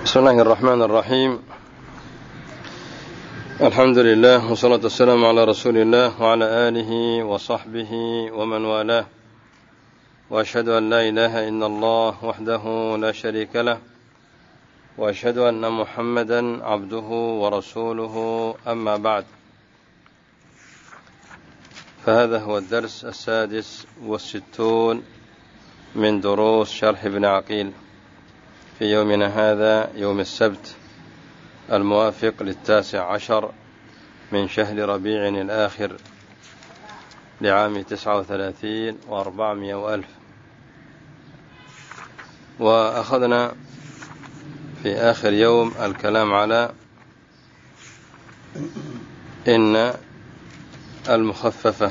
بسم الله الرحمن الرحيم. الحمد لله والصلاة والسلام على رسول الله وعلى آله وصحبه ومن والاه، وأشهد أن لا إله إلا الله وحده لا شريك له، وأشهد أن محمدا عبده ورسوله. أما بعد، فهذا هو الدرس 66 من دروس شرح ابن عقيل في يومنا هذا، يوم السبت الموافق 19 من شهر ربيع الآخر لعام 39 و400 وألف. وأخذنا في آخر يوم الكلام على إن المخففة،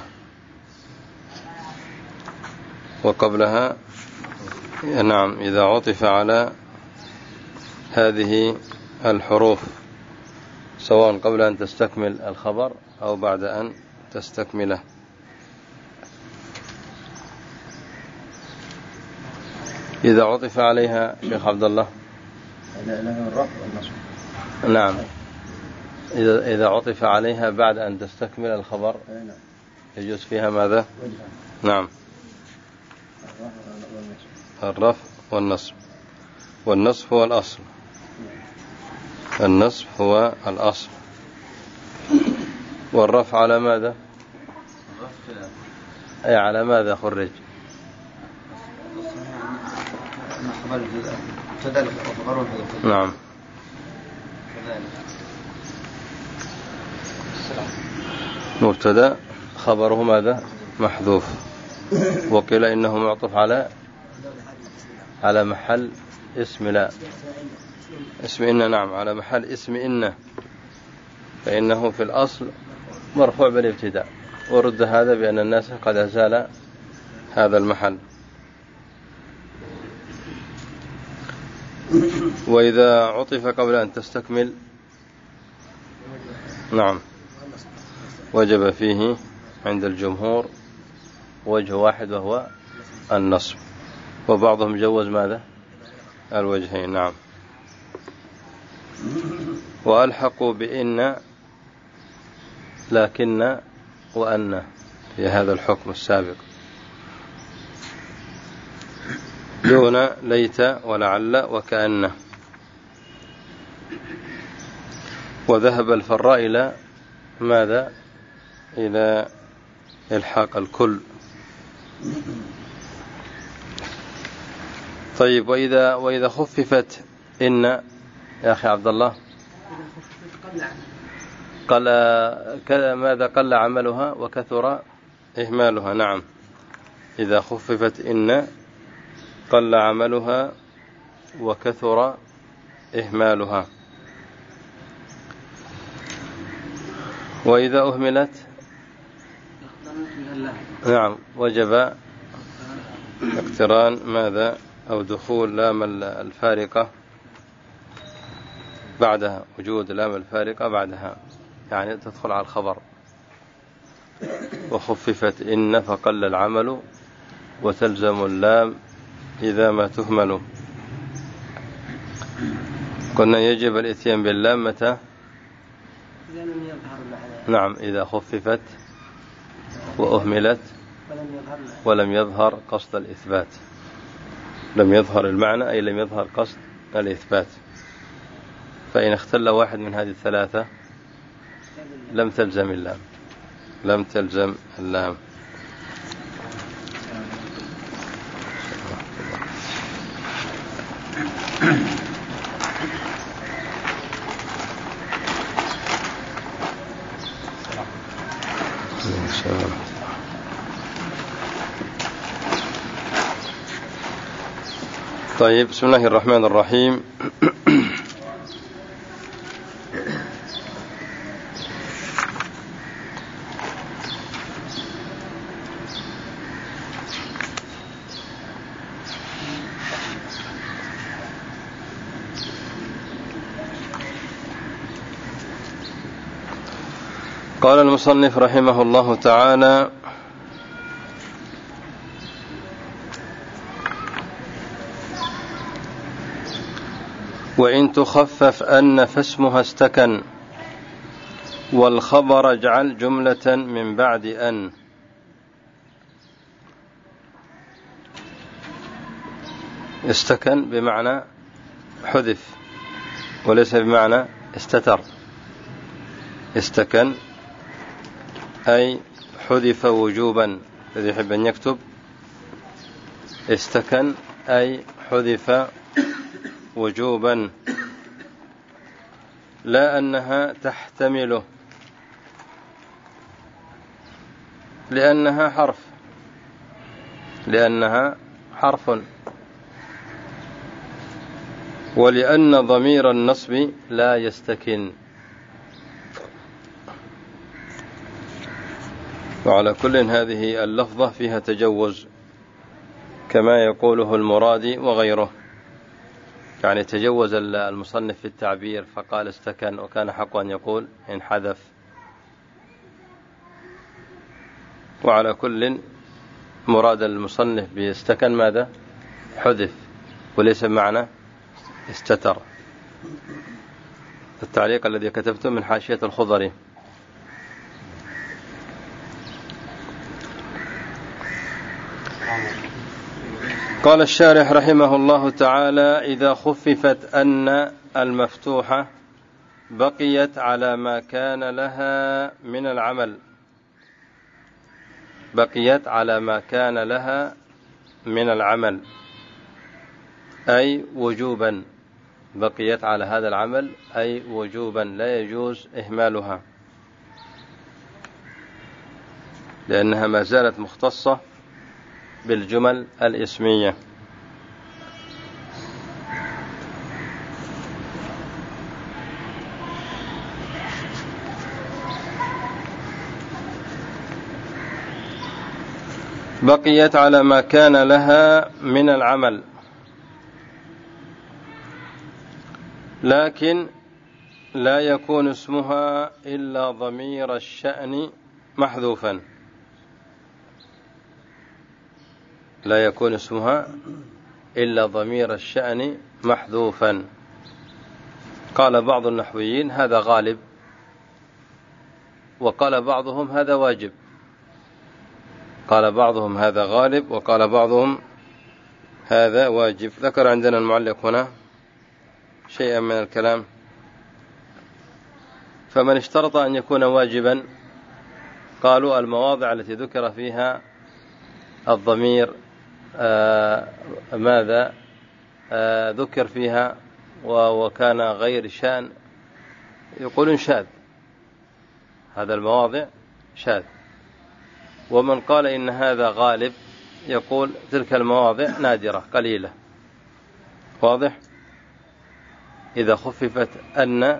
وقبلها نعم إذا عطف على هذه الحروف سواء قبل أن تستكمل الخبر أو بعد أن تستكمله. إذا عطف عليها شيخ عبد الله الرفع والنصب. نعم، إذا عطف عليها بعد أن تستكمل الخبر يجوز فيها ماذا؟ نعم، الرفع والنصب. والنصب هو الأصل، النصب هو الأصل. والرفع على ماذا؟ أي على ماذا خرج؟ نعم، مبتدأ خبره ماذا؟ محذوف. وقيل إنه معطوف على محل اسم لا اسم إن. نعم، على محل اسم إن، فإنه في الأصل مرفوع بالابتداء، ورد هذا بأن الناس قد أزال هذا المحل. وإذا عطف قبل أن تستكمل نعم وجب فيه عند الجمهور وجه واحد وهو النصب، وبعضهم جوز ماذا؟ الوجهين. نعم. وألحقوا بإن لكن وأن في هذا الحكم السابق، دون ليت ولعل وكأن. وذهب الفراء إلى ماذا؟ إلى إلحاق الكل. طيب، وإذا خففت إن يا أخي عبد الله قل ماذا؟ قل عملها وكثر إهمالها. نعم، إذا خففت إن قل عملها وكثر إهمالها. وإذا أهملت نعم وجب اقتران ماذا؟ أو دخول لام الفارقة بعدها، وجود لام الفارقة بعدها، يعني تدخل على الخبر. وخففت إن فقل العمل وتلزم اللام إذا ما تهمل. قلنا يجب الإتيان باللام متى؟ نعم، إذا خففت وأهملت ولم يظهر قصد الإثبات. لم يظهر المعنى أي لم يظهر قصد الإثبات. فإن اختل واحد من هذه الثلاثة لم تلزم اللام، لم تلزم اللام. طيب، بسم الله الرحمن الرحيم. قال المصنف رحمه الله تعالى: وإن تخفف أن فاسمها استكن والخبر اجعل جملة من بعد أن. استكن بمعنى حذف وليس بمعنى استتر. استكن أي حذف وجوبا. الذي يحب أن يكتب استكن أي حذف وجوبا، لا أنها تحتمله لأنها حرف، ولأن ضمير النصب لا يستكن. وعلى كل هذه اللفظة فيها تجوز كما يقوله المرادي وغيره، يعني تجوز المصنف في التعبير فقال استكن، وكان حق أن يقول إن حذف. وعلى كل مراد المصنف باستكن ماذا؟ حذف وليس بمعنى استتر. التعليق الذي كتبته من حاشية الخضري. قال الشارح رحمه الله تعالى: إذا خففت أن المفتوحة بقيت على ما كان لها من العمل. بقيت على ما كان لها من العمل أي وجوبا. بقيت على هذا العمل أي وجوبا، لا يجوز إهمالها لأنها ما زالت مختصة بالجمل الإسمية. بقيت على ما كان لها من العمل، لكن لا يكون اسمها إلا ضمير الشأن محذوفا. لا يكون اسمها إلا ضمير الشأن محذوفا. قال بعض النحويين هذا غالب، وقال بعضهم هذا واجب. قال بعضهم هذا غالب وقال بعضهم هذا واجب. ذكر عندنا المعلق هنا شيئا من الكلام. فمن اشترط أن يكون واجبا قالوا المواضع التي ذكر فيها الضمير ماذا ذكر فيها وكان غير شأن يقولون شاذ. هذا المواضع شاذ. ومن قال إن هذا غالب يقول تلك المواضع نادرة قليلة. واضح؟ إذا خففت أن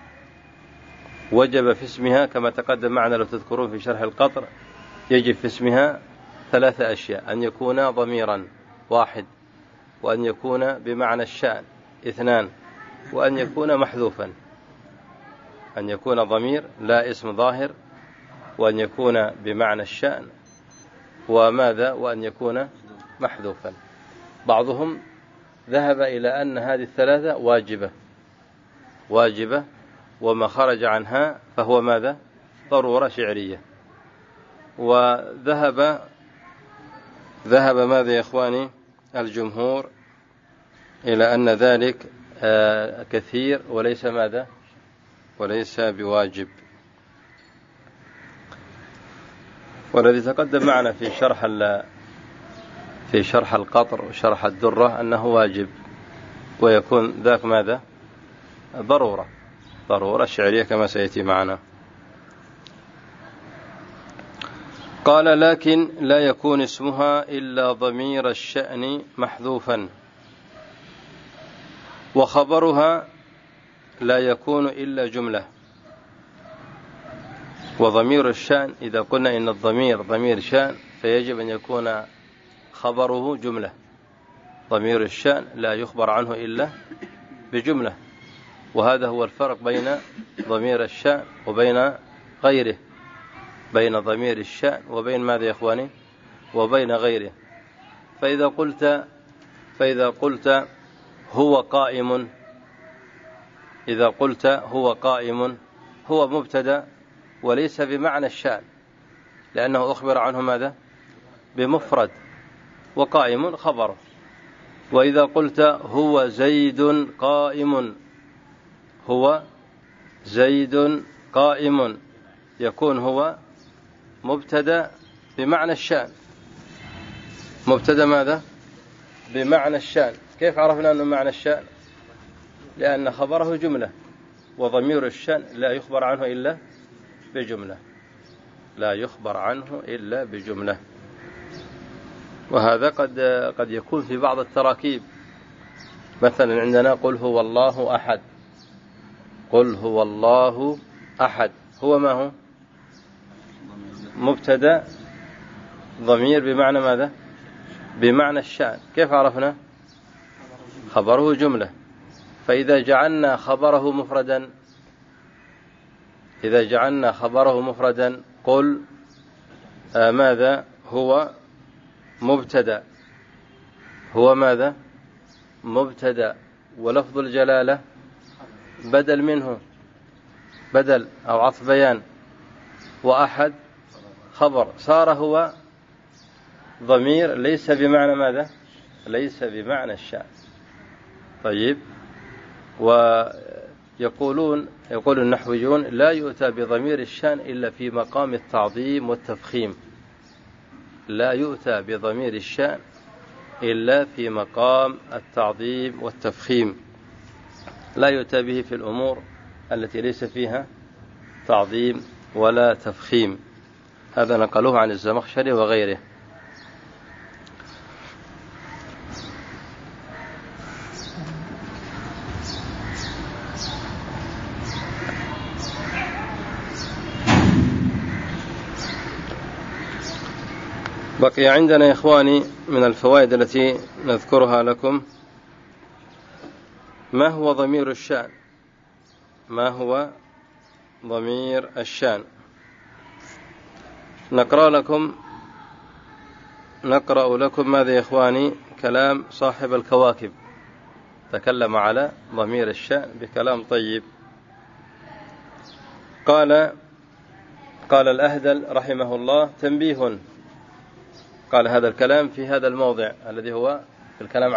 وجب في اسمها كما تقدم معنا لو تذكرون في شرح القطر، يجب في اسمها 3 أشياء: أن يكون ضميرا 1، وأن يكون بمعنى الشأن 2، وأن يكون محذوفا. أن يكون ضمير لا اسم ظاهر، وأن يكون بمعنى الشأن، وماذا؟ وأن يكون محذوفا. بعضهم ذهب إلى أن هذه الثلاثة واجبة، وما خرج عنها فهو ماذا؟ ضرورة شعرية. وذهب ماذا يا إخواني الجمهور إلى أن ذلك كثير وليس ماذا؟ وليس بواجب. والذي تقدم معنا في شرح القطر وشرح الدرة أنه واجب، ويكون ذاك ماذا؟ ضرورة شعرية كما سيأتي معنا. قال: لكن لا يكون اسمها إلا ضمير الشأن محذوفا، وخبرها لا يكون إلا جملة. وضمير الشأن إذا قلنا إن الضمير ضمير شأن فيجب أن يكون خبره جملة. ضمير الشأن لا يخبر عنه إلا بجملة، وهذا هو الفرق بين ضمير الشأن وبين غيره، بين ضمير الشأن وبين ماذا يا إخواني؟ وبين غيره. فإذا قلت هو قائم إذا قلت هو قائم، هو مبتدأ وليس بمعنى الشأن، لأنه أخبر عنه ماذا؟ بمفرد، وقائم خبره. وإذا قلت هو زيد قائم، هو زيد قائم، يكون هو مبتدأ بمعنى الشأن. مبتدأ ماذا؟ بمعنى الشأن. كيف عرفنا أنه معنى الشأن؟ لأن خبره جملة، وضمير الشأن لا يخبر عنه إلا بجملة، لا يخبر عنه إلا بجملة. وهذا قد يكون في بعض التراكيب. مثلا عندنا قل هو الله أحد، قل هو الله أحد، هو ما هو؟ مبتدأ ضمير بمعنى ماذا؟ بمعنى الشأن. كيف عرفنا؟ خبره جملة. فإذا جعلنا خبره مفردا، إذا جعلنا خبره مفردا قل ماذا؟ هو مبتدأ، هو ماذا؟ مبتدأ، ولفظ الجلالة بدل منه، بدل أو عطف بيان، وأحد خبر، صار هو ضمير ليس بمعنى ماذا؟ ليس بمعنى الشأن. طيب. ويقول النحويون لا يؤتى بضمير الشأن إلا في مقام التعظيم والتفخيم، لا يؤتى بضمير الشأن إلا في مقام التعظيم والتفخيم، لا يؤتى به في الأمور التي ليس فيها تعظيم ولا تفخيم. هذا نقلوه عن الزمخشري وغيره. بقي عندنا يا إخواني من الفوائد التي نذكرها لكم ما هو ضمير الشأن، ما هو ضمير الشأن. نقرأ لكم ماذا يا إخواني؟ كلام صاحب الكواكب، تكلم على ضمير الشأن بكلام طيب. قال الأهدل رحمه الله: تنبيه. قال هذا الكلام في هذا الموضع الذي هو الكلام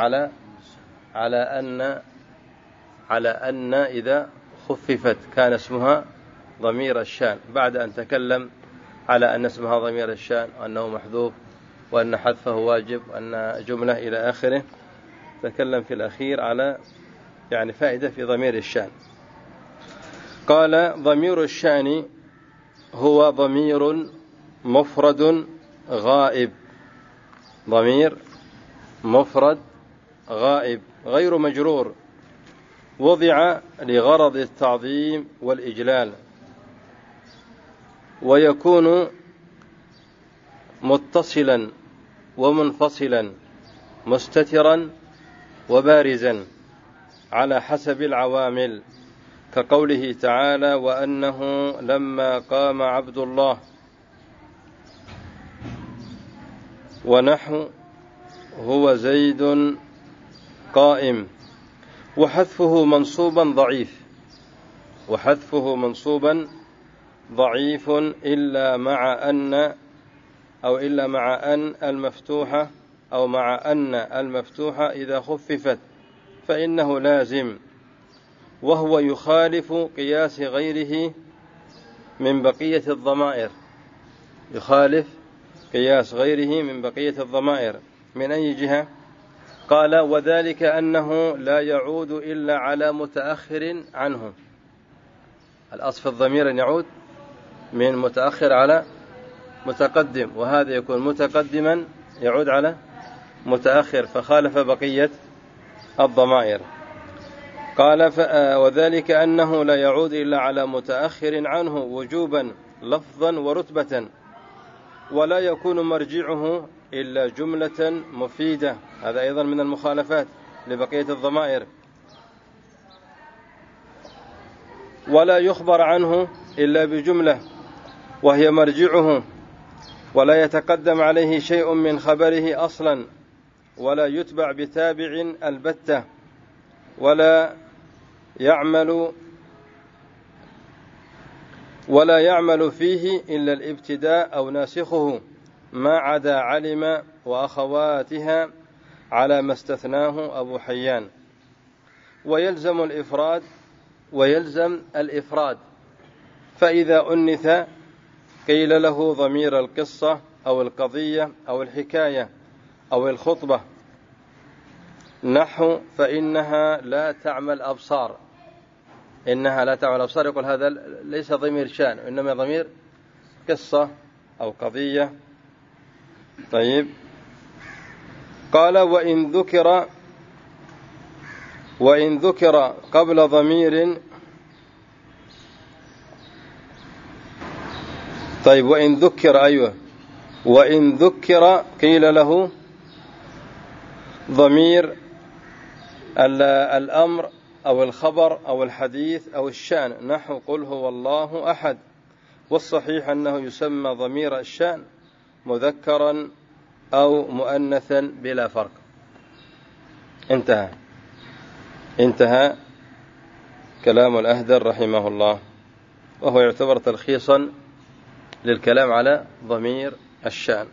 على أن إذا خففت كان اسمها ضمير الشأن، بعد أن تكلم على أن اسمها ضمير الشأن وأنه محذوف وأن حذفه واجب وأن جملة إلى آخره، تكلم في الأخير على فائدة في ضمير الشأن. قال: ضمير الشأن هو ضمير مفرد غائب، ضمير مفرد غائب غير مجرور، وضع لغرض التعظيم والإجلال، ويكون متصلا ومنفصلا، مستترا وبارزا على حسب العوامل، كقوله تعالى: وأنه لما قام عبد الله، ونحو هو زيد قائم. وحذفه منصوبا ضعيف إلا مع أن المفتوحة أو مع أن المفتوحة إذا خففت فإنه لازم، وهو يخالف قياس غيره من بقية الضمائر، يخالف قياس غيره من بقية الضمائر. من أي جهة؟ قال: وذلك أنه لا يعود إلا على متأخر عنه. الأصل في الضمير أن يعود من متأخر على متقدم، وهذا يكون متقدما يعود على متأخر، فخالف بقية الضمائر. قال: وذلك أنه لا يعود إلا على متأخر عنه وجوبا لفظا ورتبة، ولا يكون مرجعه إلا جملة مفيدة، هذا أيضا من المخالفات لبقية الضمائر. ولا يخبر عنه إلا بجملة وهي مرجعه، ولا يتقدم عليه شيء من خبره أصلا، ولا يتبع بتابع البتة، ولا يعمل ولا يعمل فيه إلا الابتداء أو ناسخه ما عدا علم وأخواتها على ما استثناه أبو حيان. ويلزم الإفراد فإذا أنث قيل له ضمير القصة أو القضية أو الحكاية أو الخطبة، نحو فإنها لا تعمى الأبصار. إنها لا تعمى الأبصار، يقول هذا ليس ضمير شأن، إنما ضمير قصة أو قضية. طيب، قال وإن ذكر قبل ضمير. طيب، وإن ذكر قيل له ضمير الأمر أو الخبر أو الحديث أو الشأن، نحو قل هو الله أحد. والصحيح أنه يسمى ضمير الشأن مذكرا أو مؤنثا بلا فرق. انتهى كلام الأهدر رحمه الله، وهو يعتبر تلخيصا للكلام على ضمير الشأن.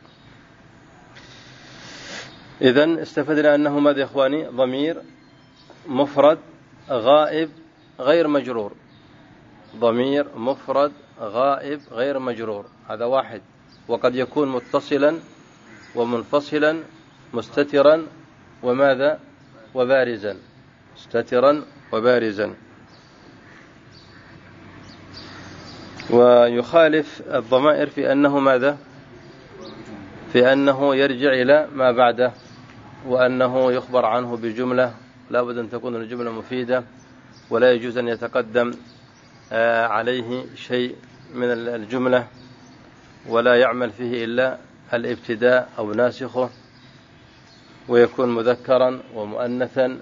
إذن استفدنا أنه ماذا يا إخواني؟ ضمير مفرد غائب غير مجرور. ضمير مفرد غائب غير مجرور، هذا واحد. وقد يكون متصلا ومنفصلا مستترا وماذا وبارزا، مستترا وبارزا. ويخالف الضمائر في أنه ماذا؟ في أنه يرجع إلى ما بعده، وأنه يخبر عنه بجملة لا بد أن تكون الجملة مفيدة، ولا يجوز أن يتقدم عليه شيء من الجملة، ولا يعمل فيه إلا الابتداء أو ناسخه، ويكون مذكرا ومؤنثا.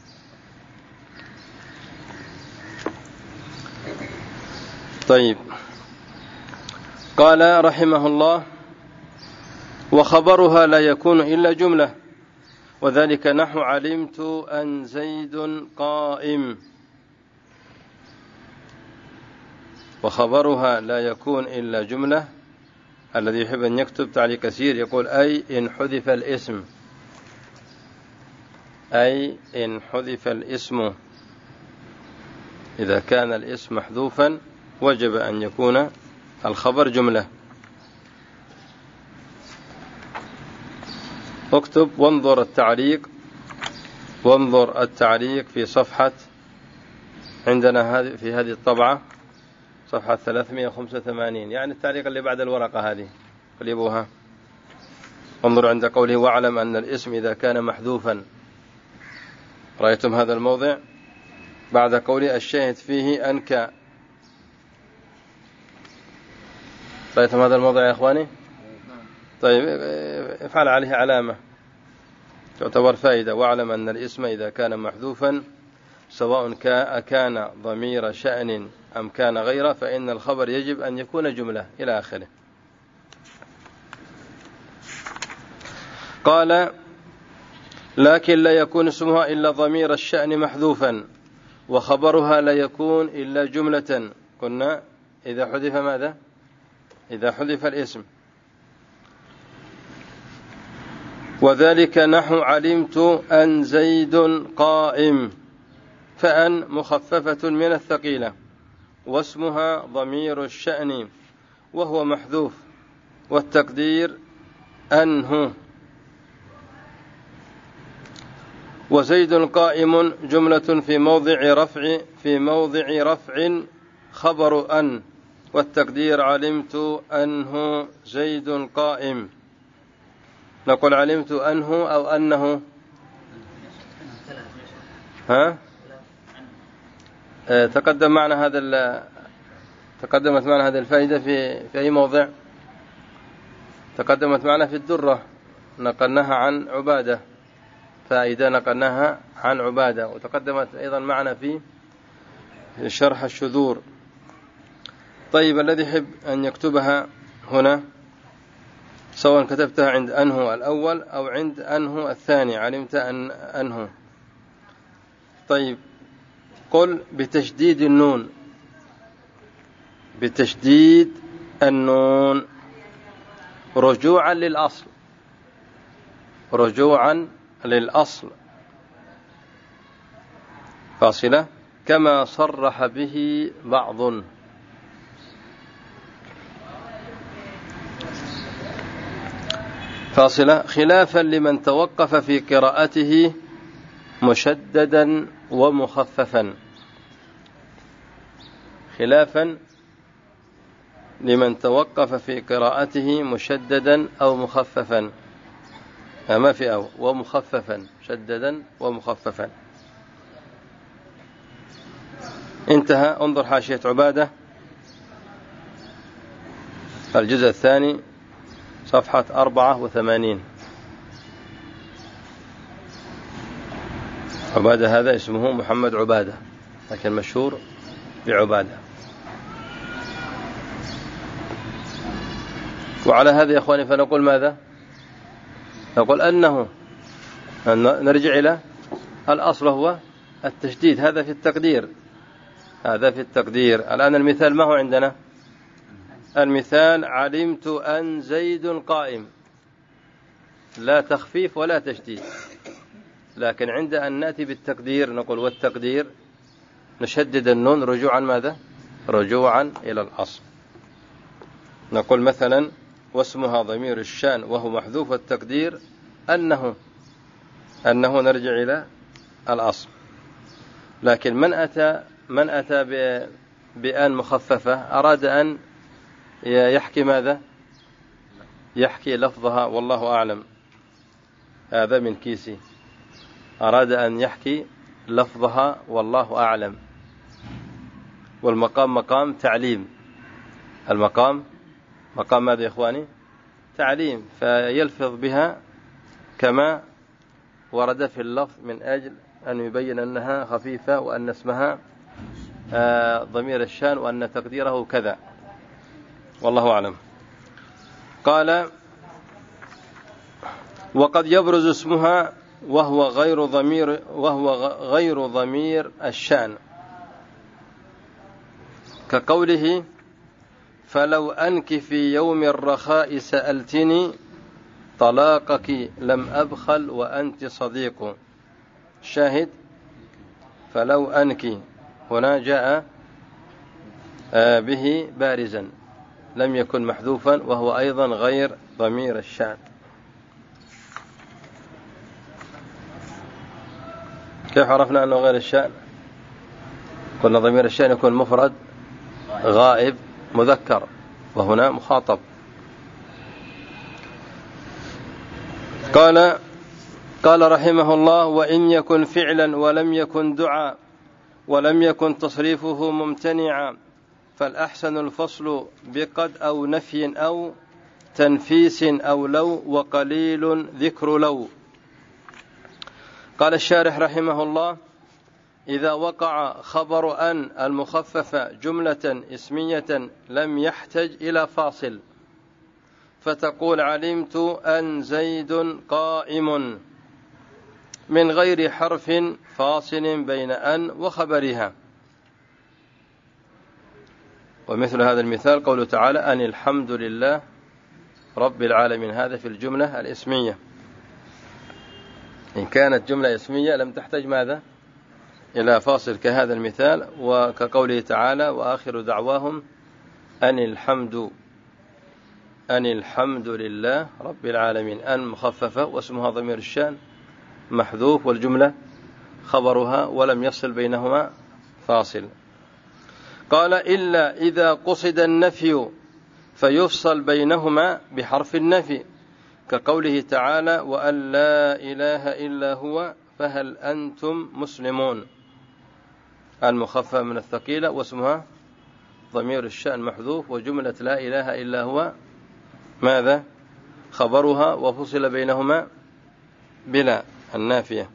طيب، قال رحمه الله: وخبرها لا يكون إلا جملة، وذلك نحو علمت أن زيد قائم. وخبرها لا يكون إلا جملة. الذي يحب أن يكتب تعليق كثير يقول: أي إن حذف الاسم، أي إن حذف الاسم. إذا كان الاسم محذوفا وجب أن يكون الخبر جملة. اكتب وانظر التعليق في صفحة عندنا في هذه الطبعة، صفحة 385، يعني التعليق اللي بعد الورقة هذه قلبوها. انظروا عند قوله: واعلم أن الاسم إذا كان محذوفا. رأيتم هذا الموضع بعد قوله الشاهد فيه أنك. رأيتم هذا الموضع يا إخواني؟ طيب، افعل عليه علامة تعتبر فائدة. واعلم أن الاسم إذا كان محذوفا سواء كان ضمير شأن أم كان غيره فإن الخبر يجب أن يكون جملة إلى آخره. قال: لكن لا يكون اسمها إلا ضمير الشأن محذوفا، وخبرها لا يكون إلا جملة. قلنا إذا حذف ماذا؟ إذا حذف الاسم. وذلك نحو علمت أن زيد قائم، فأن مخففة من الثقيلة، واسمها ضمير الشأن وهو محذوف، والتقدير أنه. وزيد قائم جملة في موضع رفع خبر أن، والتقدير علمت أنه زيد قائم. نقول علمت أنه أو أنه؟ تقدمت معنا هذه الفائدة في أي موضع؟ تقدمت معنا في الدرة، نقلناها عن عبادة، فائدة نقلناها عن عبادة، وتقدمت أيضا معنا في شرح الشذور. طيب، الذي يحب أن يكتبها هنا سواء كتبتها عند أنه الأول أو عند أنه الثاني، علمت أنه. طيب، قل بتشديد النون، بتشديد النون رجوعا للأصل، رجوعا للأصل فاصلة كما صرح به بعض. فاصلة خلافا لمن توقف في قراءته مشددا ومخففا، خلافا لمن توقف في قراءته مشددا أو مخففا، ما في أو ومخففا، شددا ومخففا. انتهى. انظر حاشية عبادة الجزء الثاني صفحة 84. عبادة هذا اسمه محمد عبادة، لكن مشهور بعبادة. وعلى هذا يا أخواني فنقول ماذا؟ نقول أنه نرجع إلى الأصل هو التشديد. هذا في التقدير، هذا في التقدير. الآن المثال ما هو عندنا؟ المثال علمت أن زيد قائم، لا تخفيف ولا تشديد. لكن عند أن نأتي بالتقدير نقول والتقدير نشدد النون رجوعا ماذا؟ رجوعا إلى الأصل. نقول مثلا واسمها ضمير الشان وهو محذوف التقدير أنه نرجع إلى الأصل. لكن من أتى بأن مخففة أراد أن يحكي ماذا؟ يحكي لفظها والله أعلم، هذا من كيسي. أراد أن يحكي لفظها والله أعلم، والمقام مقام تعليم. المقام مقام ماذا يا إخواني؟ تعليم، فيلفظ بها كما ورد في اللفظ من أجل أن يبين أنها خفيفة وأن اسمها ضمير الشان وأن تقديره كذا، والله أعلم. قال وقد يبرز اسمها وهو غير ضمير الشان، كقوله فلو أنك في يوم الرخاء سألتني طلاقك لم أبخل وأنت صديق. شاهد فلو أنك هنا جاء به بارزا، لم يكن محذوفا، وهو أيضا غير ضمير الشان. كيف عرفنا أنه غير الشان؟ قلنا ضمير الشان يكون مفرد غائب مذكر، وهنا مخاطب. قال رحمه الله وإن يكن فعلا ولم يكن دعاء ولم يكن تصريفه ممتنعا فالأحسن الفصل بقد أو نفي أو تنفيس أو لو، وقليل ذكر لو. قال الشارح رحمه الله إذا وقع خبر أن المخففة جملة اسمية لم يحتج إلى فاصل، فتقول علمت أن زيد قائم من غير حرف فاصل بين أن وخبرها. ومثل هذا المثال قوله تعالى أن الحمد لله رب العالمين، هذا في الجملة الاسمية. إن كانت جملة اسمية لم تحتاج ماذا؟ إلى فاصل كهذا المثال، وكقوله تعالى وآخر دعواهم أن الحمد لله رب العالمين. أن مخففة واسمها ضمير الشان محذوف والجملة خبرها ولم يصل بينهما فاصل. قال إلا إذا قصد النفي فيفصل بينهما بحرف النفي، كقوله تعالى وأن لا إله إلا هو فهل أنتم مسلمون. المخففة من الثقيلة واسمها ضمير الشأن محذوف، وجملة لا إله إلا هو ماذا؟ خبرها، وفصل بينهما بلا النافية.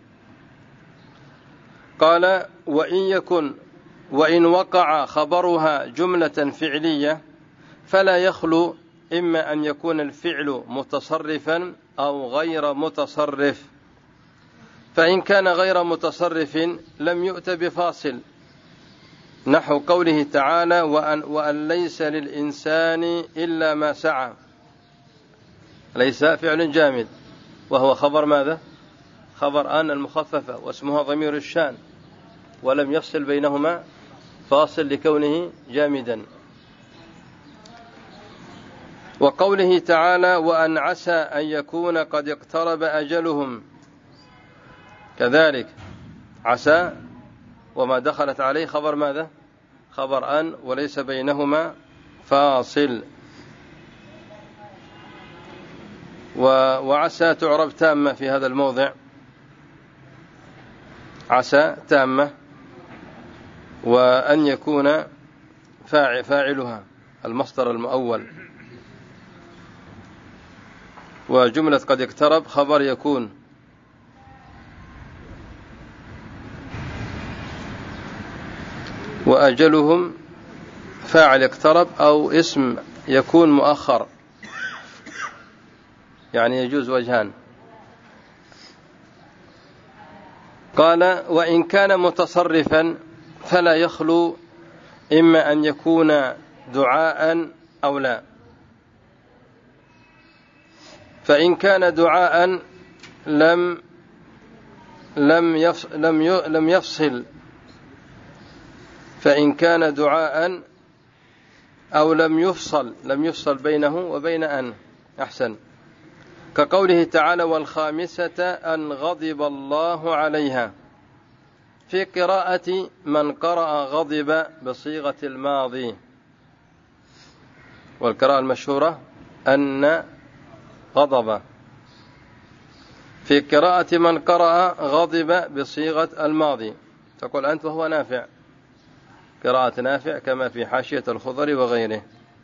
قال وإن وقع خبرها جملة فعلية فلا يخلو إما أن يكون الفعل متصرفا أو غير متصرف، فإن كان غير متصرف لم يؤت بفاصل نحو قوله تعالى وأن ليس للإنسان إلا ما سعى. ليس فعل جامد وهو خبر ماذا؟ خبر أن المخففة واسمها ضمير الشان، ولم يفصل بينهما فاصل لكونه جامدا. وقوله تعالى وأن عسى أن يكون قد اقترب أجلهم، كذلك عسى وما دخلت عليه خبر ماذا؟ خبر أن وليس بينهما فاصل. وعسى تعرب تامة في هذا الموضع، عسى تامة، وأن يكون فاعلها المصدر المؤول، وجملة قد اقترب خبر يكون. وأجلهم فاعل اقترب أو اسم يكون مؤخر، يعني يجوز وجهان. قال وإن كان متصرفا فلا يخلو إما أن يكون دعاء أو لا. فإن كان دعاء لم يفصل، فإن كان دعاء أو لم يفصل بينه وبين أن، أحسن، كقوله تعالى والخامسة أن غضب الله عليها، في قراءة من قرأ غضب بصيغة الماضي، والقراءة المشهورة أن غضب، في قراءة من قرأ غضب بصيغة الماضي تقول أنت وهو نافع، قراءة نافع كما في حاشية الخضر وغيره.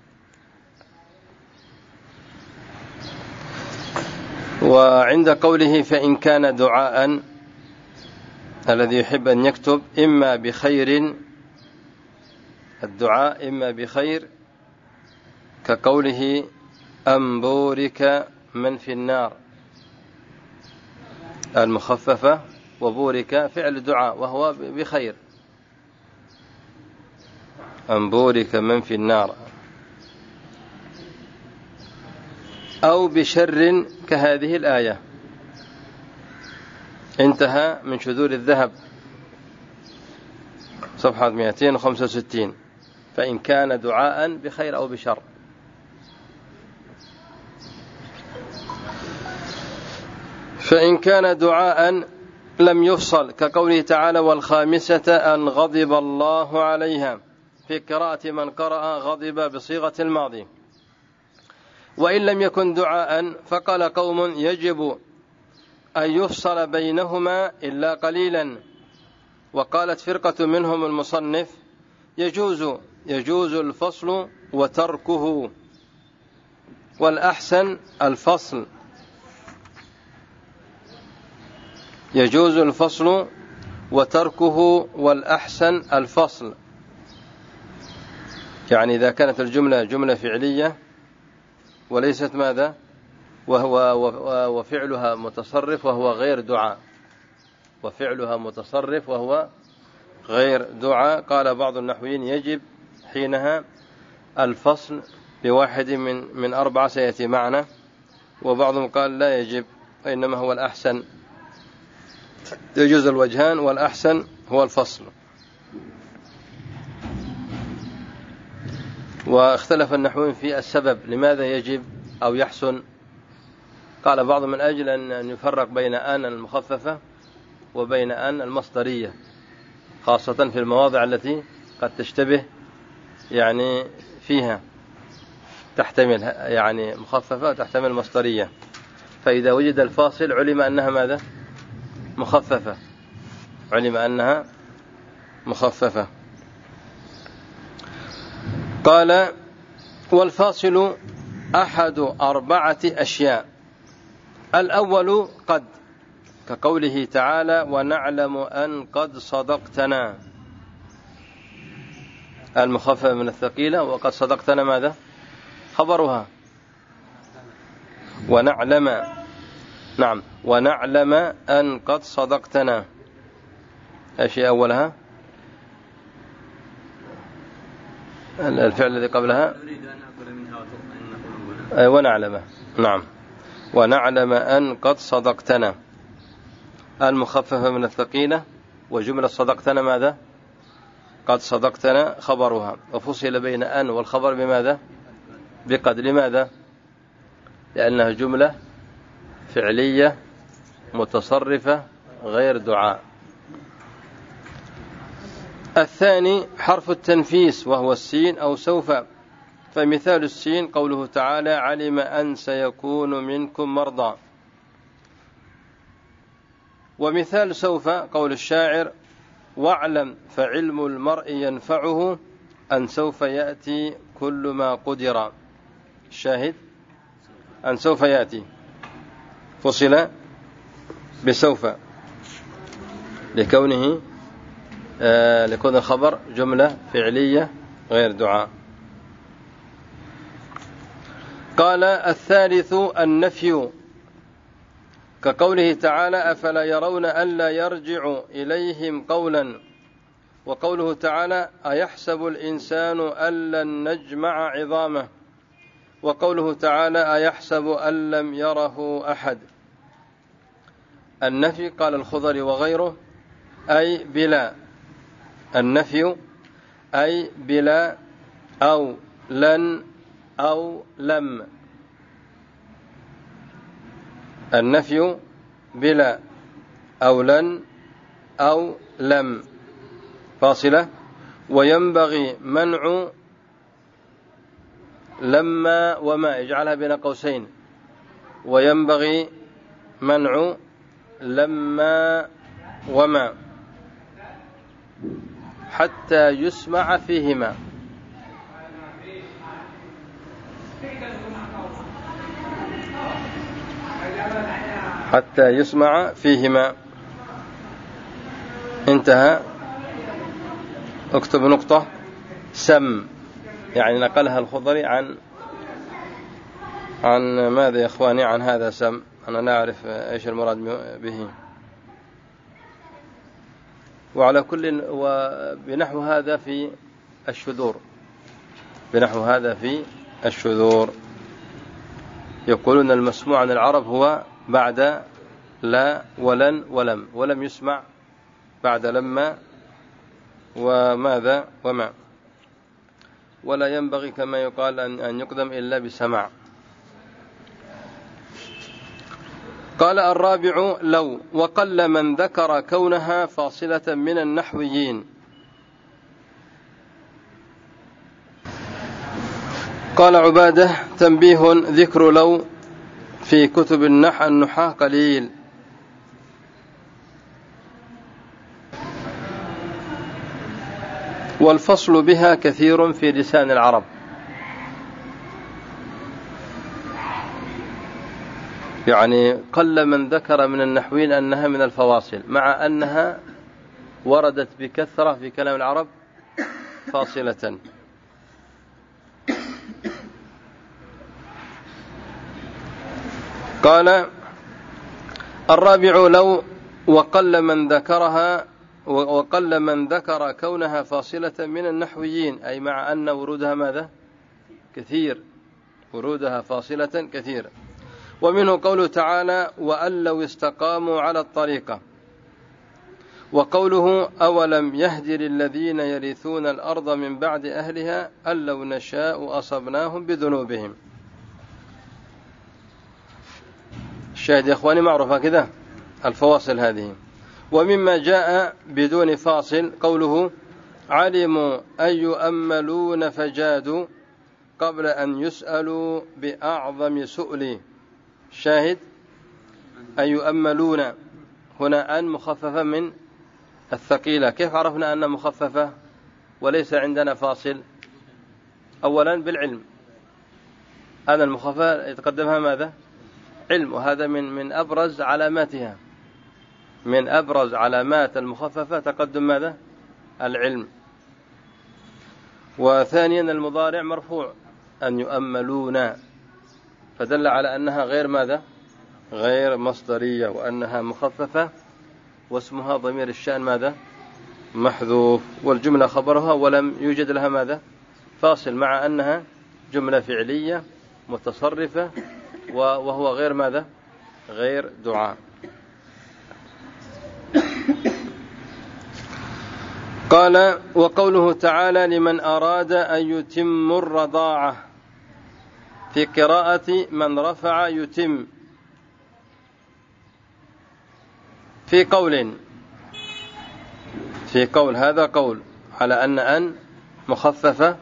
وعند قوله فإن كان دعاء، الذي يحب أن يكتب إما بخير، الدعاء إما بخير، كقوله أن بورك من في النار، المخففة، وبورك فعل دعاء وهو بخير، أن بورك من في النار، أو بشر كهذه الآية، انتهى من شذور الذهب صفحة 265. فإن كان دعاء بخير أو بشر. فإن كان دعاء لم يفصل، كقوله تعالى والخامسة أن غضب الله عليها، في قراءة من قرأ غضب بصيغة الماضي. وإن لم يكن دعاء فقال قوم يجب أن يفصل بينهما إلا قليلا. وقالت فرقة منهم المصنف يجوز الفصل وتركه، والأحسن الفصل. يجوز الفصل وتركه والأحسن الفصل، يعني إذا كانت الجملة جملة فعلية وليست ماذا، وفعلها متصرف وهو غير دعاء، وفعلها متصرف وهو غير دعاء، قال بعض النحويين يجب حينها الفصل بواحد من 4 سيأتي معنا، وبعضهم قال لا يجب، وإنما هو الأحسن، يجوز الوجهان والأحسن هو الفصل. واختلف النحويين في السبب لماذا يجب أو يحسن. قال بعض من أجل أن يفرق بين أن المخففة وبين أن المصدرية، خاصة في المواضع التي قد تشتبه يعني فيها، تحتمل يعني مخففة تحتمل مصدرية، فإذا وجد الفاصل علم أنها ماذا، مخففة، علم أنها مخففة. قال والفاصل أحد 4 أشياء. الأول قد، كقوله تعالى ونعلم أن قد صدقتنا، المخففة من الثقيلة، وقد صدقتنا ماذا خبرها، ونعلم، نعم، ونعلم أن قد صدقتنا، أشياء أولها الفعل الذي قبلها ونعلم. نعم، ونعلم أن قد صدقتنا. المخففة من الثقيلة، وجملة صدقتنا ماذا؟ قد صدقتنا خبرها، وفصل بين أن والخبر بماذا؟ بقد. لماذا؟ لأنها جملة فعلية متصرفة غير دعاء. الثاني حرف التنفيس وهو السين أو سوف. فمثال السين قوله تعالى علم أن سيكون منكم مرضى. ومثال سوف قول الشاعر واعلم فعلم المرء ينفعه أن سوف يأتي كل ما قدر. الشاهد أن سوف يأتي فصل بسوف لكون الخبر جملة فعلية غير دعاء. قال الثالث النفي، كقوله تعالى أفلا يرون ألا يرجع إليهم قولا، وقوله تعالى أيحسب الإنسان أن لن نجمع عظامه، وقوله تعالى أيحسب أن لم يره أحد. النفي قال الخضري وغيره أي بلا. النفي أي بلا أو لن أو لم. النفي بلا أو لن أو لم فاصلة. وينبغي منع لما وما، اجعلها بين قوسين، وينبغي منع لما وما حتى يسمع فيهما. حتى يسمع فيهما. انتهى. اكتب نقطة سم، يعني نقلها الخضري عن ماذا يا اخواني؟ عن هذا سم. انا لا اعرف ايش المراد به. وعلى كل وبنحو هذا في الشذور، بنحو هذا في الشذور يقولون المسموع عن العرب هو بعد لا ولن ولم، ولم يسمع بعد لما وماذا وما. ولا ينبغي كما يقال أن يقدم إلا بسماع. قال الرابع لو، وقل من ذكر كونها فاصلة من النحويين. قال عبادة تنبيه ذكر لو في كتب النحاة قليل. والفصل بها كثير في لسان العرب. يعني قل من ذكر من النحويين أنها من الفواصل، مع أنها وردت بكثرة في كلام العرب فاصلة. قال الرابع لو، وقل من ذكر كونها فاصلة من النحويين، أي مع أن ورودها ماذا؟ كثير، ورودها فاصلة كثير. ومنه قوله تعالى وأن لو استقاموا على الطريقة. وقوله أولم يهد للذين يرثون الأرض من بعد أهلها أن لو نشاء أصبناهم بذنوبهم. الشاهد يا إخواني معروفة كذا الفواصل هذه. ومما جاء بدون فاصل قوله علموا أن يؤملون فجادوا قبل أن يسألوا بأعظم سؤل. الشاهد أن يؤملون هنا أن مخففة من الثقيلة. كيف عرفنا أن مخففة وليس عندنا فاصل؟ أولا بالعلم أن المخففة يتقدمها ماذا؟ علم، وهذا من أبرز علاماتها، من أبرز علامات المخففة تقدم ماذا؟ العلم. وثانيا المضارع مرفوع أن يؤملون، فدل على أنها غير ماذا؟ غير مصدرية، وأنها مخففة، واسمها ضمير الشأن ماذا؟ محذوف. والجملة خبرها ولم يوجد لها ماذا؟ فاصل مع أنها جملة فعلية متصرفة وهو غير ماذا؟ غير دعاء. قال وقوله تعالى لمن أراد أن يتم الرضاعة، في قراءة من رفع يتم، في قول هذا قول على أن مخففة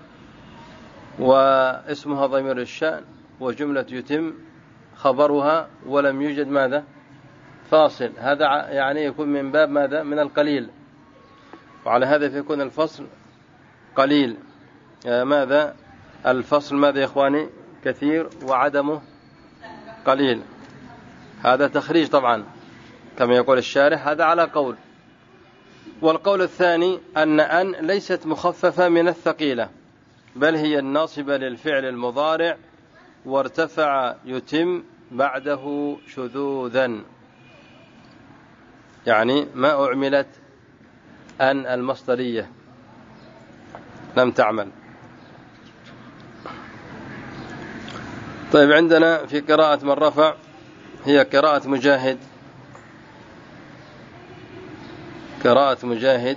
واسمها ضمير الشأن وجملة يتم خبرها ولم يوجد ماذا؟ فاصل. هذا يعني يكون من باب ماذا؟ من القليل، وعلى هذا فيكون الفصل قليل. ماذا الفصل؟ ماذا يا إخواني؟ كثير وعدمه قليل. هذا تخريج طبعا كما يقول الشارح، هذا على قول. والقول الثاني أن ليست مخففة من الثقيلة، بل هي الناصبة للفعل المضارع، وارتفع يتم بعده شذوذا، يعني ما أعملت أن المصدرية لم تعمل. طيب عندنا في قراءة من رفع هي قراءة مجاهد. قراءة مجاهد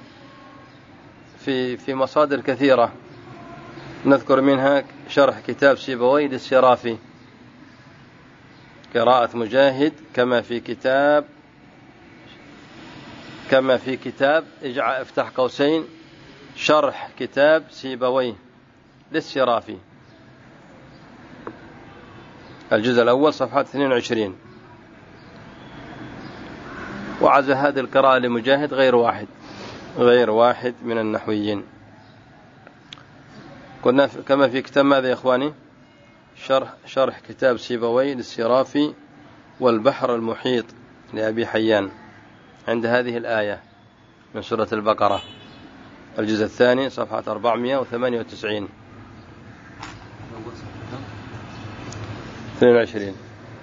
في مصادر كثيرة، نذكر منها شرح كتاب سيبويه للسرافي. قراءة مجاهد كما في كتاب افتح قوسين شرح كتاب سيبويه للسرافي، الجزء الأول صفحة 22. وعزى هذه القراءة لمجاهد غير واحد من النحويين. كنا كما في كتاب ماذا يا إخواني؟ شرح كتاب سيبويه للسرافي والبحر المحيط لأبي حيان، عند هذه الآية من سورة البقرة، الجزء الثاني صفحة 498 22.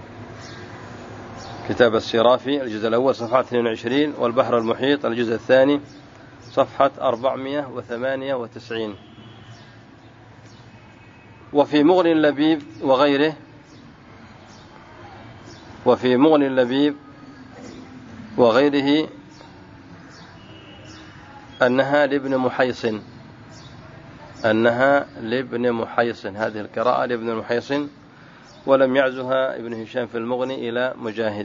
كتاب السرافي الجزء الأول صفحة 22، والبحر المحيط الجزء الثاني صفحة 498. وفي مغني اللبيب وغيره، وفي مغني اللبيب وغيره أنها لابن محيصن، هذه القراءة لابن محيصن، ولم يعزها ابن هشام في المغني إلى مجاهد.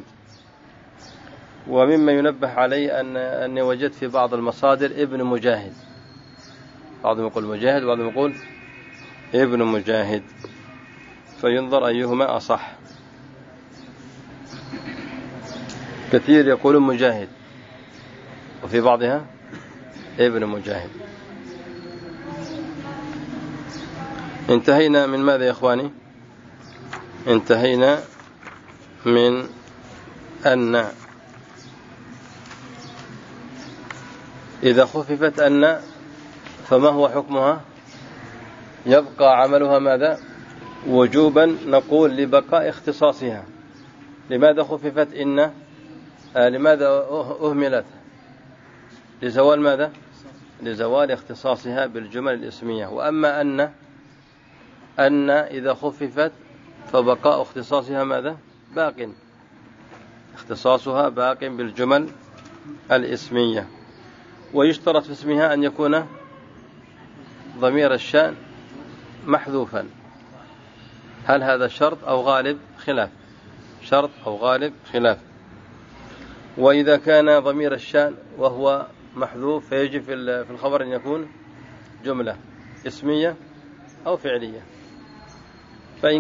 ومما ينبه عليه أني وجدت في بعض المصادر ابن مجاهد، بعضهم يقول مجاهد وبعضهم يقول ابن مجاهد، فينظر أيهما أصح. كثير يقولون مجاهد وفي بعضها ابن مجاهد. انتهينا من ماذا يا إخواني؟ انتهينا من أن إذا خففت أن فما هو حكمها؟ يبقى عملها ماذا؟ وجوبا. نقول لبقاء اختصاصها. لماذا خففت إن؟ لماذا أهملت؟ لزوال ماذا؟ لزوال اختصاصها بالجمل الاسمية. وأما أن إذا خففت فبقاء اختصاصها ماذا؟ باق، اختصاصها باق بالجمل الاسمية. ويشترط في اسمها أن يكون ضمير الشأن محذوفا. هل هذا شرط أو غالب؟ خلاف. شرط أو غالب خلاف. وإذا كان ضمير الشأن وهو محذوف فيجب في الخبر أن يكون جملة اسمية أو فعلية. فإن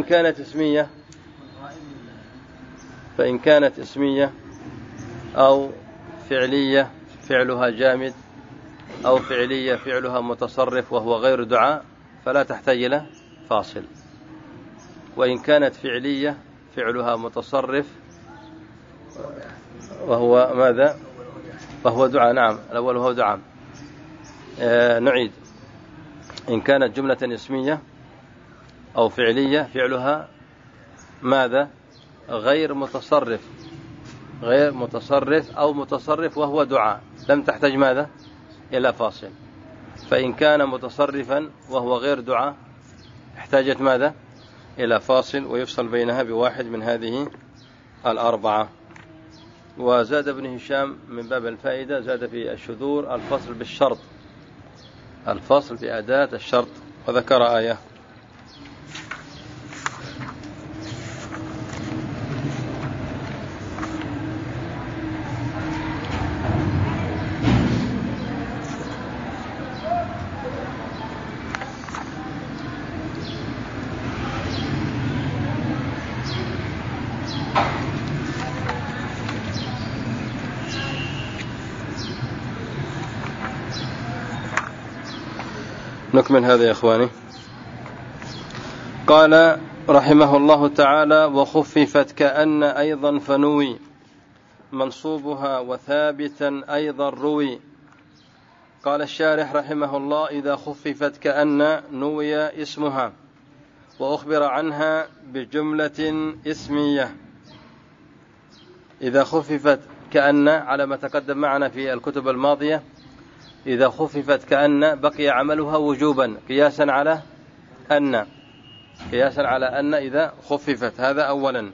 كانت اسمية أو فعلية فعلها جامد، أو فعلية فعلها متصرف وهو غير دعاء، فلا تحتاج إلى فاصل. وإن كانت فعلية فعلها متصرف وهو ماذا؟ وهو دعاء. نعم، الأول هو دعاء. نعيد. إن كانت جملة اسمية أو فعلية فعلها ماذا؟ غير متصرف أو متصرف وهو دعاء، لم تحتاج ماذا؟ إلى فاصل. فإن كان متصرفا وهو غير دعاء احتاجت ماذا؟ إلى فاصل ويفصل بينها بواحد من هذه الأربعة. وزاد ابن هشام من باب الفائدة، زاد في الشذور الفصل بالشرط، الفصل بأداة الشرط، وذكر آية. نكمل هذا يا إخواني. قال رحمه الله تعالى: وخففت كأن أيضا فنوي منصوبها وثابتا أيضا روي. قال الشارح رحمه الله: إذا خففت كأن نوي اسمها وأخبر عنها بجملة اسمية. إذا خففت كأن على ما تقدم معنا في الكتب الماضية، إذا خففت كأن بقي عملها وجوبا قياسا على أن، قياسا على أن إذا خففت، هذا أولا.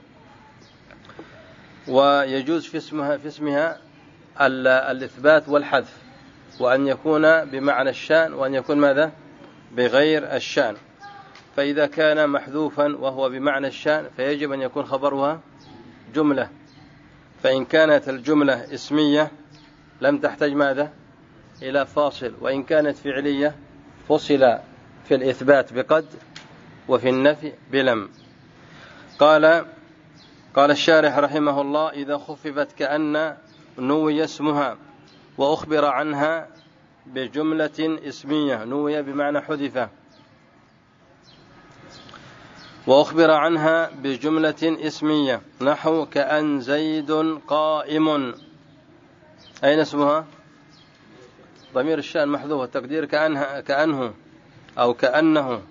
ويجوز في اسمها الإثبات والحذف، وأن يكون بمعنى الشأن وأن يكون ماذا؟ بغير الشأن. فإذا كان محذوفا وهو بمعنى الشأن فيجب أن يكون خبرها جملة. فإن كانت الجملة اسمية لم تحتاج ماذا؟ إلى فاصل. وإن كانت فعلية فصل في الإثبات بقد وفي النفي بلم. قال الشارح رحمه الله: إذا خففت كأن نوي اسمها وأخبر عنها بجملة اسمية. نوي بمعنى حذف، وأخبر عنها بجملة اسمية، نحو كأن زيد قائم. أين اسمها؟ ضمير الشأن محذوف، التقدير كأنه أو كأنه.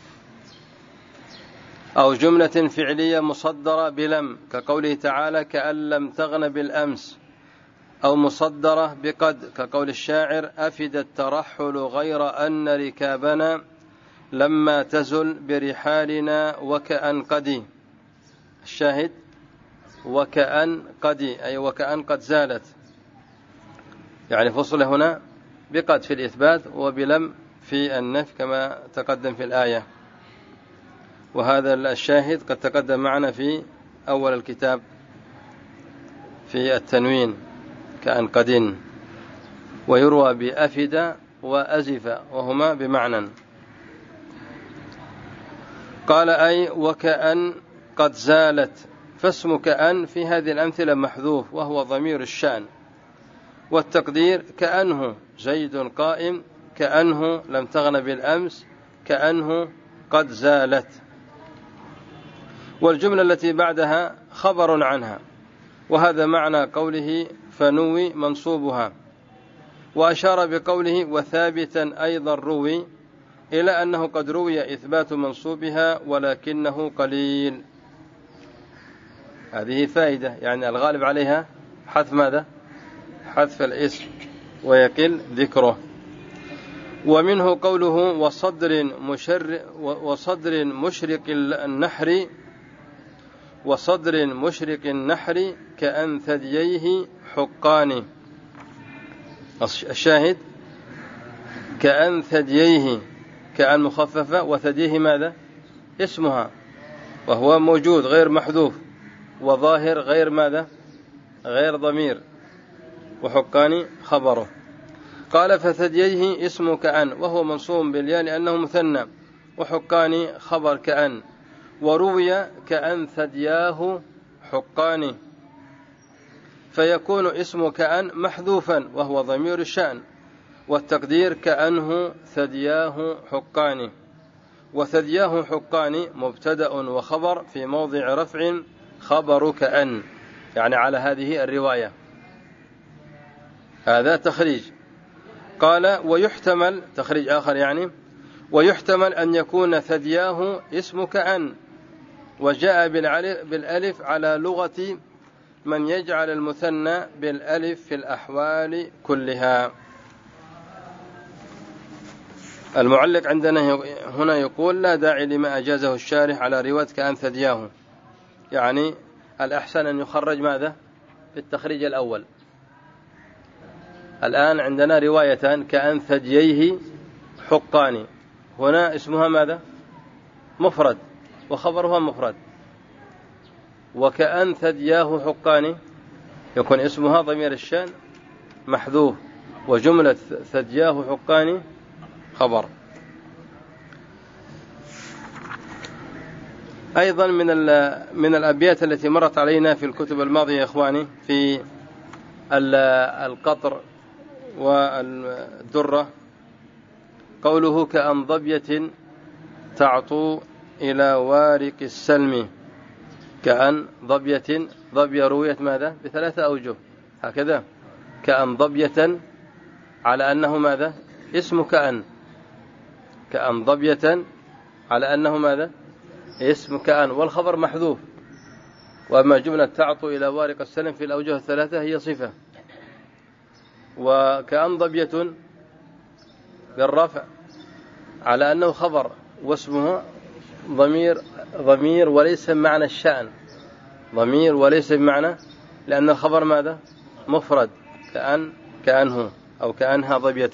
أو جملة فعلية مصدرة بلم، كقوله تعالى: كأن لم تغن بالأمس. أو مصدرة بقد، كقول الشاعر: أفد الترحل غير أن ركابنا لما تزل برحالنا وكأن قدي. الشاهد وكأن قدي، أي وكأن قد زالت، يعني فصل هنا بقد في الإثبات وبلم في النفي كما تقدم في الآية. وهذا الشاهد قد تقدم معنا في أول الكتاب في التنوين، كأن قدين. ويروى بأفد وأزف وهما بمعنى. قال: أي وكأن قد زالت. فاسم كأن في هذه الأمثلة محذوف وهو ضمير الشأن، والتقدير كأنه زيد قائم، كأنه لم تغن بالأمس، كأنه قد زالت. والجملة التي بعدها خبر عنها، وهذا معنى قوله فنوي منصوبها. وأشار بقوله وثابتا أيضا روي إلى أنه قد روي إثبات منصوبها ولكنه قليل. هذه فائدة، يعني الغالب عليها حذف ماذا؟ حذف الاسم ويقل ذكره. ومنه قوله وصدر مشرق النحر كأن ثدييه حقان. الشاهد كأن ثدييه، كأن مخففة، وثديه ماذا؟ اسمها، وهو موجود غير محذوف، وظاهر غير ماذا؟ غير ضمير، وحقان خبره. قال فثدييه اسم كأن، وهو منصوب بالياء لأنه مثنى، وحقان خبر كأن. وروي كأن ثدياه حقان، فيكون اسم كأن محذوفا وهو ضمير الشأن، والتقدير كأنه ثدياه حقان. وثدياه حقان مبتدأ وخبر في موضع رفع خبر كأن، يعني على هذه الرواية. هذا تخريج. قال ويحتمل تخريج آخر، يعني ويحتمل أن يكون ثدياه اسم كأن، وجاء بالألف على لغة من يجعل المثنى بالألف في الأحوال كلها. المعلق عندنا هنا يقول لا داعي لما أجازه الشارح على رواية كأن ثدياه، يعني الأحسن أن يخرج ماذا في التخريج الأول. الآن عندنا روايتان كأن ثدييه حقان، هنا اسمها ماذا مفرد وخبرها مفرد، وكأن ثدياه حقان يكون اسمها ضمير الشأن محذوف، وجملة ثدياه حقان خبر. أيضا من الأبيات التي مرت علينا في الكتب الماضية يا إخواني في القطر والدرة، قوله كأن ضبية تعطو إلى وارق السلم. كأن ضبية، ضبية رويت ماذا بثلاثة أوجه هكذا، كأن ضبية على أنه ماذا اسم كأن، كأن ضبية على أنه ماذا اسم كأن والخبر محذوف، وأما جملة تعطو إلى وارق السلم في الأوجه الثلاثة هي صفة. وكأن ضبية بالرفع على أنه خبر واسمه ضمير وليس بمعنى الشأن، ضمير وليس بمعنى، لأن الخبر ماذا مفرد كأنه أو كأنها ضبية.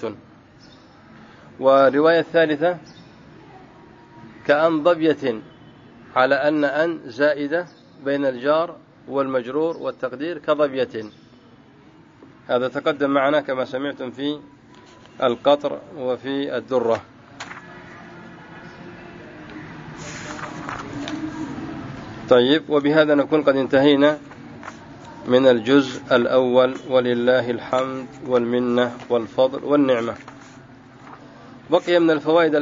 ورواية الثالثة كأن ضبية على أن زائدة بين الجار والمجرور والتقدير كضبية. هذا تقدم معنا كما سمعتم في القطر وفي الدرة. طيب، وبهذا نكون قد انتهينا من الجزء الأول، ولله الحمد والمنة والفضل والنعمة. بقي من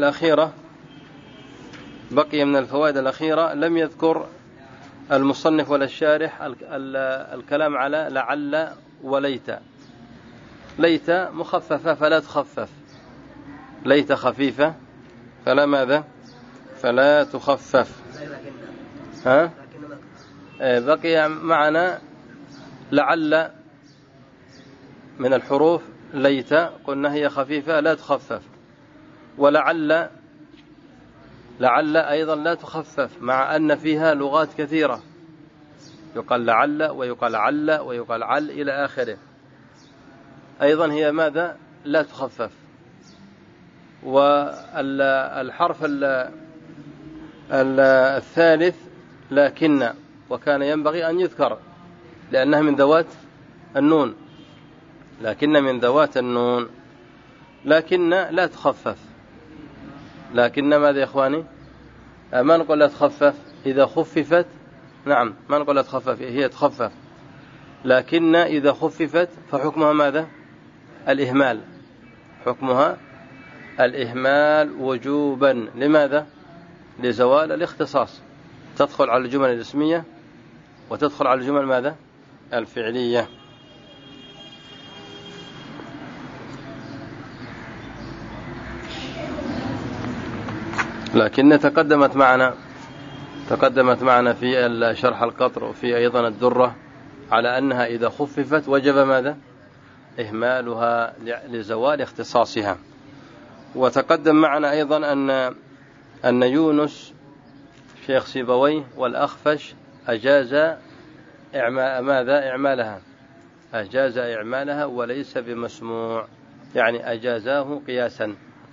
الفوائد الأخيرة لم يذكر المصنف ولا الشارح الكلام على لعل وليت. ليت مخففة فلا تخفف، ليت خفيفة فلا ماذا فلا تخفف. بقي معنا لعل من الحروف ليت قلنا هي خفيفة لا تخفف، ولعل أيضا لا تخفف، مع أن فيها لغات كثيرة، يقال لعل ويقال عل ويقال عل إلى آخره، أيضا هي ماذا لا تخفف. والحرف الثالث لكن، وكان ينبغي أن يذكر لأنها من ذوات النون، لكن من ذوات النون، لكن لا تخفف. لكن ماذا يا إخواني ما نقول لا تخفف إذا خففت، نعم ما نقول لا تخفف، هي تخفف، لكن إذا خففت فحكمها ماذا الإهمال، حكمها الإهمال وجوبا. لماذا؟ لزوال الاختصاص، تدخل على الجمل الاسمية وتدخل على الجمل ماذا الفعلية. لكن تقدمت معنا في شرح القطر وفي أيضا الدرة على أنها إذا خففت وجب ماذا إهمالها لزوال اختصاصها. وتقدم معنا أيضا أن يونس شيخ سيبويه والأخفش أجاز إعمالها، أجاز إعمالها وليس بمسموع، يعني أجازاه قياسا،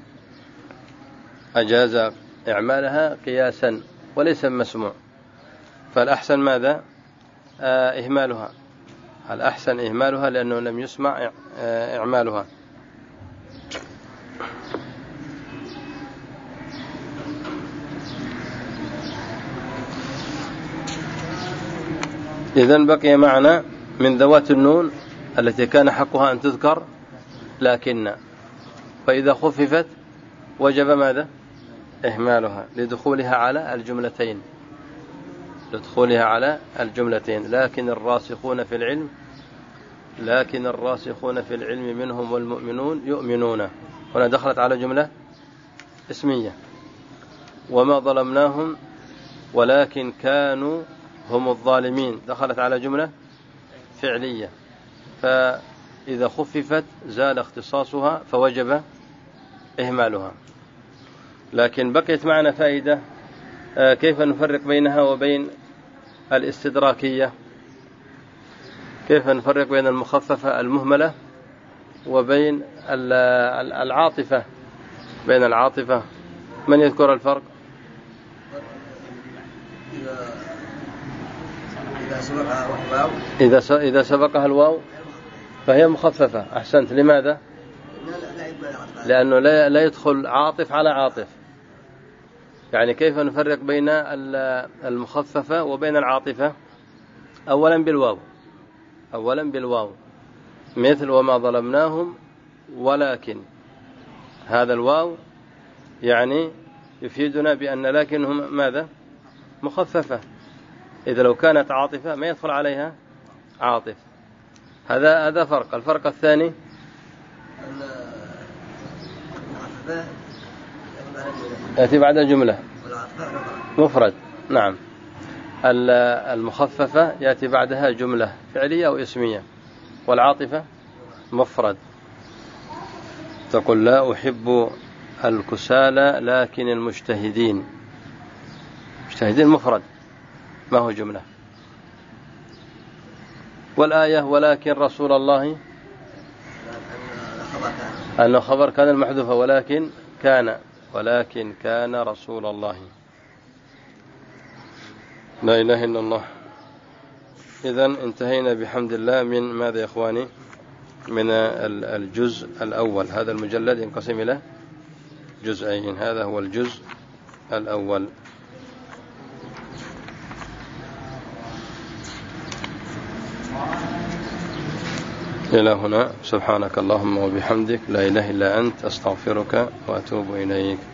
أجاز إعمالها قياسا وليس بمسموع. فالأحسن ماذا إهمالها، الأحسن إهمالها لأنه لم يسمع إعمالها. إذن بقي معنا من ذوات النون التي كان حقها أن تذكر لكن، فإذا خففت وجب ماذا إهمالها لدخولها على الجملتين. لكن الراسخون في العلم منهم والمؤمنون يؤمنون، هنا دخلت على جملة اسمية. وما ظلمناهم ولكن كانوا هم الظالمين، دخلت على جملة فعلية، فإذا خففت زال اختصاصها فوجب إهمالها. لكن بقيت معنا فائدة، كيف نفرق بينها وبين الاستدراكية؟ كيف نفرق بين المخففة المهملة وبين العاطفة؟ بين العاطفة من يذكر الفرق؟ إذا سبقها الواو فهي مخففة. أحسنت. لماذا؟ لأنه لا يدخل عاطف على عاطف. يعني كيف نفرق بين المخففة وبين العاطفة؟ أولا بالواو، مثل وما ظلمناهم ولكن. هذا الواو يعني يفيدنا بأن لكنهم ماذا؟ مخففة. إذا لو كانت عاطفة ما يدخل عليها عاطف. هذا فرق. الفرق الثاني يأتي بعد جملة مفرد. نعم، المخففة يأتي بعدها جملة فعلية أو اسمية، والعاطفة مفرد. تقول لا أحب الكسالى لكن المجتهدين. مجتهدين مفرد ما هو جملة. والآية ولكن رسول الله أنه خبر كان المحذوفة، ولكن كان رسول الله. لا إله إلا الله. إذن انتهينا بحمد الله من ماذا يا إخواني؟ من الجزء الأول. هذا المجلد ينقسم إلى جزئين. هذا هو الجزء الأول. إلى هنا. سبحانك اللهم وبحمدك، لا إله إلا أنت، أستغفرك وأتوب إليك.